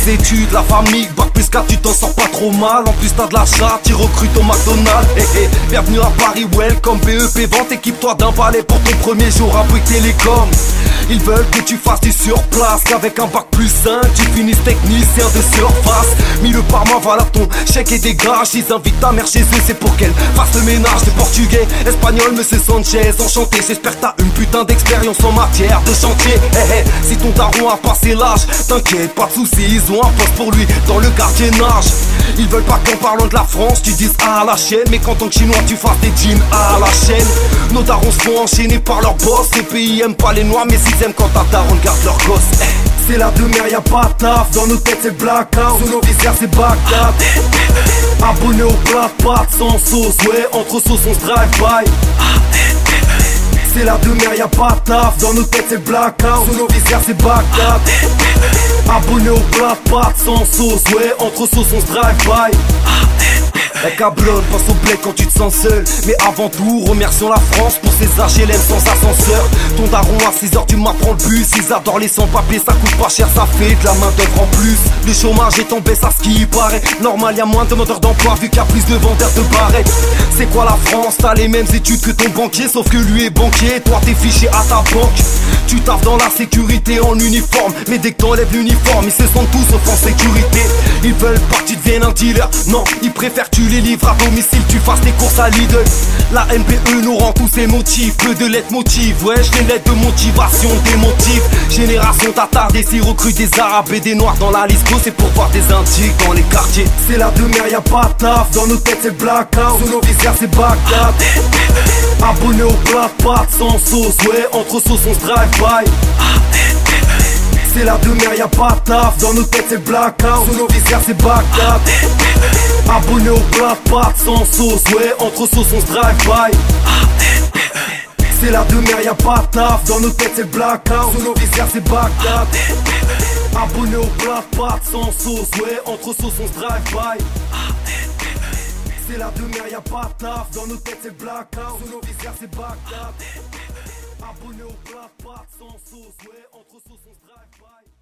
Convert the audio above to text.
les études, la famille, bac plus 4, tu t'en sors pas trop mal. En plus t'as de la chatte, tu recrutes au McDonald's. Bienvenue à Paris, welcome, BEP vente, équipe-toi d'un balai pour ton premier jour à Bouygues Télécom. Ils veulent que tu fasses du surplace, qu'avec un bac plus 5, tu finisses technicien de surface. 1000 par mois, voilà ton chèque et dégage. Ils invitent ta mère chez eux, c'est pour qu'elle fasse le ménage. C'est portugais, espagnol, monsieur Sanchez, enchanté. J'espère que t'as une putain d'expérience en matière de chantier. Si ton daron a passé l'âge, t'inquiète, pas de soucis, ils ont un poste pour lui dans le gardiennage. Ils veulent pas qu'en parlant de la France, tu dises à la chaîne, mais qu'en tant que chinois, tu fasses des jeans à la chaîne. Nos darons se font enchaîner par leur boss. Les pays aiment pas les noirs, mais ils aiment quand ta daronne garde leur gosse. C'est la demeure, y'a pas de taf. Dans nos têtes c'est blackout, sous nos visières c'est Bagdad. Abonné au plat de pâtes sans sauce, ouais, entre sauce on se drive-by. C'est la demeure, y'a pas de taf. Dans nos têtes c'est blackout, sous nos visières c'est Bagdad. Abonné au plat de pâtes sans sauce, ouais, entre sauce on se drive-by. La cablonne passe au bled quand tu te sens seul. Mais avant tout, remercions la France pour ses HLM sans ascenseur. Ton daron à 6h du mat prend le bus. Ils adorent les sans-papiers, ça coûte pas cher, ça fait de la main d'œuvre en plus. Le chômage est en baisse à ce qui paraît. Normal, y'a moins de demandeurs d'emploi vu qu'il y a plus de vendeurs de barrettes. C'est quoi la France? T'as les mêmes études que ton banquier, sauf que lui est banquier, toi t'es fiché à ta banque. Tu taffes dans la sécurité en uniforme, mais dès que t'enlèves l'uniforme, ils se sentent tous sauf en sécurité. Ils veulent pas que tu deviennes un dealer, non, ils préfèrent que tu les livres à domicile, tu fasses tes courses à Lidl. La MPE nous rend tous ses motifs, peu de lettres motive, ouais, je les lettres de motivation, des motifs. Génération tatardée, s'ils recrutent des arabes et des noirs dans la liste, c'est pour voir des indiques dans les quartiers. C'est la demeure, y'a pas de taf, dans nos têtes c'est blackout, sous nos visières c'est Bagdad. Abonné au plat de pâtes sans sauce, ouais, entre sauce on se drive-by. C'est la demeure, y'a pas de taf, dans nos têtes c'est blackout, sous nos visières c'est Bagdad. Abonné au plat de pâtes sans sauce, ouais, entre sauce on se drive-by. C'est la demeure, y'a pas de taf, dans nos têtes c'est blackout, sous nos visières c'est Bagdad. Abonné au plat de pâtes sans sauce, ouais, entre sauce on se drive-by. C'est la demeure, y'a pas de taf, dans nos têtes c'est blackout, sous nos visières c'est Bagdad. Abonné au plat de pâtes sans sauce, ouais, entre sauce on se drive-by.